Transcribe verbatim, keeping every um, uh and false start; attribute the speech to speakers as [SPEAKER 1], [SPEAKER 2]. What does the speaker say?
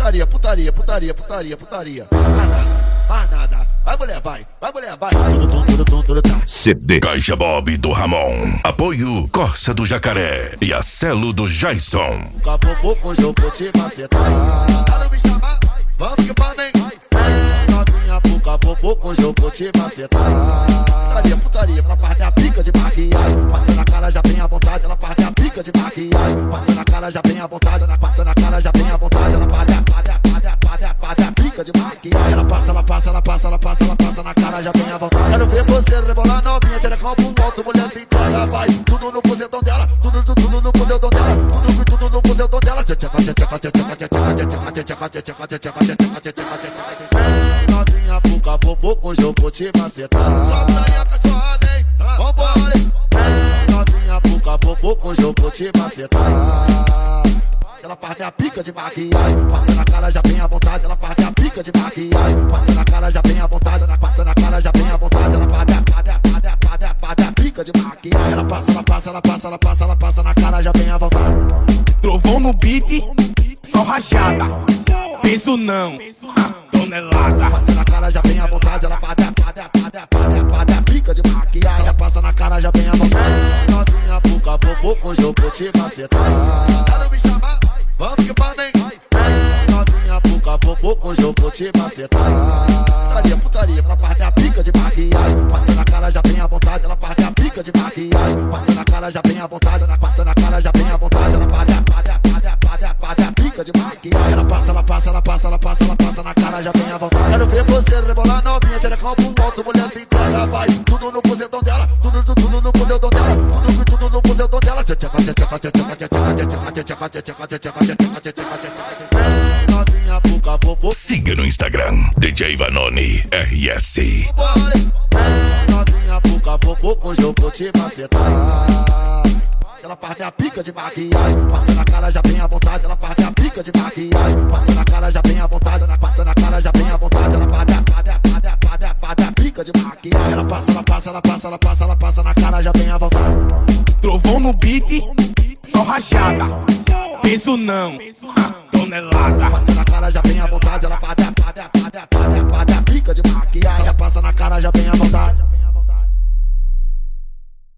[SPEAKER 1] putaria, putaria, putaria, putaria, putaria. Mais nada. Vai mulher, vai. Vai mulher, vai. Tudo, tudo, tudo, tudo, tudo, tá.
[SPEAKER 2] C D Caixa Bob do Ramon. Apoio Corsa do Jacaré e a Celo do Jason.
[SPEAKER 1] Capô, hoje eu vou te macetar. Para me chamar, vamos que podem. Vem novinha pro capô, hoje eu vou te macetar. Putaria, putaria, ela parte a pica de maquiagem. Passa na cara, já bem à vontade, ela parte a pica de maquiagem. Passa na cara, já bem à vontade, ela passa na cara, já bem à vontade, ela parte a, parte a, parte a, parte a, parte a pica de maquiagem. Ela passa, ela passa, ela passa, ela passa, ela passa na cara, já bem à vontade. Quero ver você rebolar novinha, tira com pro alto, mulher se entrega, vai. Tudo no buzetão dela, tudo, tudo, tudo no buzetão dela, tudo, tudo no buzetão dela. Vem novinha pro capô, hoje eu vou te macetar. Solta aí a pessoada, hein? Vambora, hein? Vem novinha pro capô, hoje eu vou te macetar. Ela parte a pica de maquiagem, passa na cara, já bem à vontade. Ela parte a pica de maquiagem, passa na cara, já bem à vontade. Ela passa na cara, já bem à vontade. Ela parte a, parte a, parte a, parte a, parte a pica de maquiagem. Ela passa, ela passa, ela passa, ela passa, ela passa na cara, já bem à vontade.
[SPEAKER 3] Trovão no beat, só rajada. Peso não, tonelada.
[SPEAKER 1] Passa na cara, já bem à vontade. Ela parte a, parte a, parte a, parte a, parte a pica de maquiagem. Ela passa na cara, já bem à vontade. Vem novinha pro capô, hoje eu vou te macetar. Quero me chamar, vamos que podem. Vem novinha pro capô, hoje eu vou te macetar. Putaria, putaria, ela parte a pica de maquiagem. Passa na cara, já bem à vontade. Ela parte a pica de maquiagem. Passa na cara, já bem à vontade. Ela passa na cara, já bem à vontade. Ela parte a, parte a, parte a, parte a, parte a pica de maquiagem. Ela passa, ela passa, ela passa, ela passa, ela passa na cara, já bem à vontade. Quero ver você rebolar novinha, tira com pro alto, mulher se entrega, vai. Tudo no buzetão dela, tudo, tudo, tudo no buzetão dela, tudo, tudo no buzetão dela. Vem novinha pro capô.
[SPEAKER 2] Siga no Instagram, D J Vanoni R S.
[SPEAKER 1] Vem novinha pro capô, hoje eu vou te macetar. Ela parte a pica de maquiagem, passa na cara, já bem à vontade. Ela parte a pica de maquiagem, passa na cara, já bem à vontade. Ela passa na cara, já bem à vontade. Ela parte a, parte a, parte a, parte a, parte a pica de maquiagem. Ela passa, ela passa, ela passa, ela passa, ela passa na cara, já bem à vontade.
[SPEAKER 3] Trovão no beat, só rajada. Peso não, tonelada.
[SPEAKER 1] Passa na cara, já bem à vontade. Ela parte a, parte a, parte a, parte a, parte a pica de maquiagem. Ela passa na cara, já bem à vontade.